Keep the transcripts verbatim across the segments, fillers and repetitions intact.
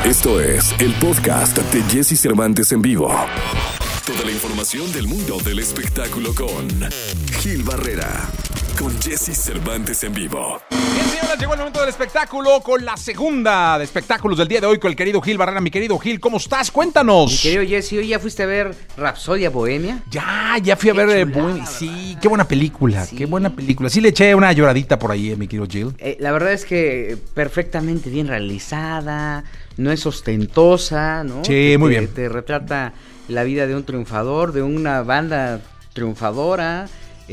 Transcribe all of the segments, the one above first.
Esto es el podcast de Jesse Cervantes en vivo. Toda la información del mundo del espectáculo con Gil Barrera, con Jesse Cervantes en vivo. Bien, señoras, llegó el momento del espectáculo con la segunda de espectáculos del día de hoy con el querido Gil Barrera. Mi querido Gil, ¿cómo estás? Cuéntanos. Mi querido Jesse, ¿hoy ya fuiste a ver Rapsodia Bohemia? Ya, ya fui a Qué ver eh, chulada, Bohemia. Sí, qué buena película, Sí. qué buena película. Sí le eché una lloradita por ahí, eh, mi querido Gil. Eh, la verdad es que perfectamente bien realizada, no es ostentosa, ¿no? Sí, Te- muy te- bien. Te retrata la vida de un triunfador, de una banda triunfadora,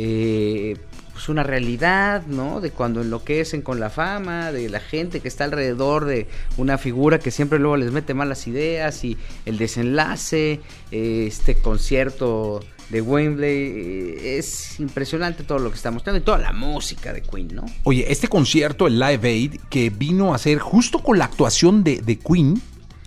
eh, pues una realidad, ¿no? De cuando enloquecen con la fama, de la gente que está alrededor de una figura que siempre luego les mete malas ideas y el desenlace, eh, este concierto de Wembley, eh, es impresionante todo lo que está mostrando y toda la música de Queen, ¿no? Oye, este concierto, el Live Aid, que vino a ser justo con la actuación de, de Queen,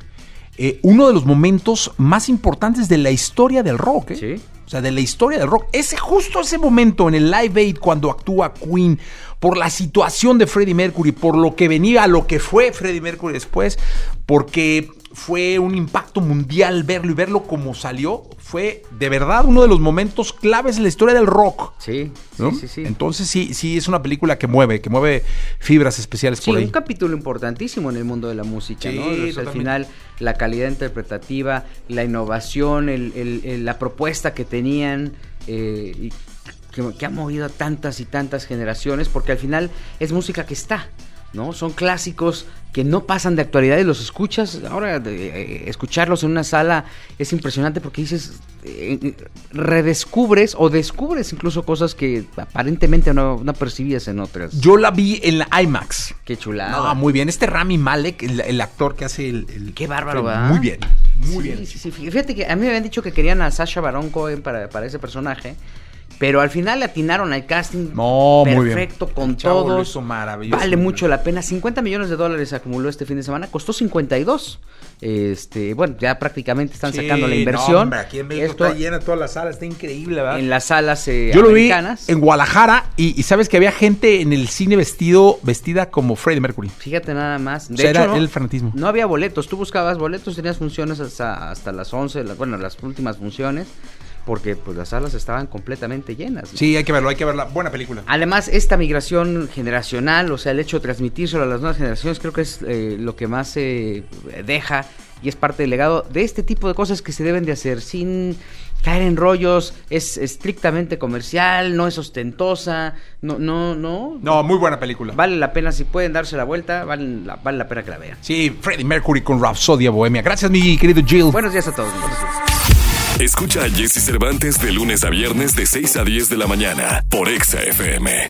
eh, uno de los momentos más importantes de la historia del rock, ¿eh? Sí. O sea, de la historia del rock. Ese justo ese momento en el Live Aid cuando actúa Queen, por la situación de Freddie Mercury, por lo que venía, lo que fue Freddie Mercury después, porque fue un impacto mundial verlo y verlo como salió, fue de verdad uno de los momentos claves en la historia del rock. Sí, sí, ¿No? sí, sí. Entonces sí, sí es una película que mueve, que mueve fibras especiales Sí, por ahí. un capítulo importantísimo en el mundo de la música, Sí, ¿no? O sea, al totalmente. final, la calidad interpretativa, la innovación, el, el- el- la propuesta que tenían, eh, y que, que ha movido a tantas y tantas generaciones, porque al final es música que está, ¿no? Son clásicos que no pasan de actualidad y los escuchas. Ahora, de, eh, escucharlos en una sala es impresionante porque dices, eh, redescubres o descubres incluso cosas que aparentemente no, no percibías en otras. Yo la vi en la IMAX. Qué chulada. No, muy bien. Este Rami Malek, el, el actor que hace el... el- Qué bárbaro, ¿verdad? Muy bien, muy Sí, bien. sí, sí. Fíjate que a mí me habían dicho que querían a Sacha Baron Cohen para, para ese personaje, pero al final le atinaron al casting No, muy bien. perfecto con El chavo lo todos. hizo maravilloso. Vale mucho la pena. cincuenta millones de dólares acumuló este fin de semana, costó cincuenta y dos. Este, bueno, ya prácticamente están Sí, sacando la no, inversión. hombre, aquí en México Esto está llena toda la sala, está increíble, ¿verdad? en las salas eh, Yo lo vi americanas. en Guadalajara y, y sabes que había gente en el cine vestido vestida como Freddie Mercury. Fíjate nada más. De O sea, hecho, era no, el fanatismo. no había boletos. Tú buscabas boletos, tenías funciones hasta, hasta las once, la- bueno, las últimas funciones, porque pues las salas estaban completamente llenas, ¿no? Sí, hay que verlo, hay que verla. Buena película. Además, esta migración generacional, o sea, el hecho de transmitírselo a las nuevas generaciones, creo que es eh, lo que más se deja y es parte del legado de este tipo de cosas que se deben de hacer sin caer en rollos. Es estrictamente comercial, no es ostentosa, no, no, no. No, muy buena película. Vale la pena, si pueden darse la vuelta, vale la, vale la pena que la vean. Sí, Freddie Mercury con Rapsodia Bohemia. Gracias, mi querido Jill. Buenos días a todos. Escucha a Jesse Cervantes de lunes a viernes de seis a diez de la mañana por Exa F M.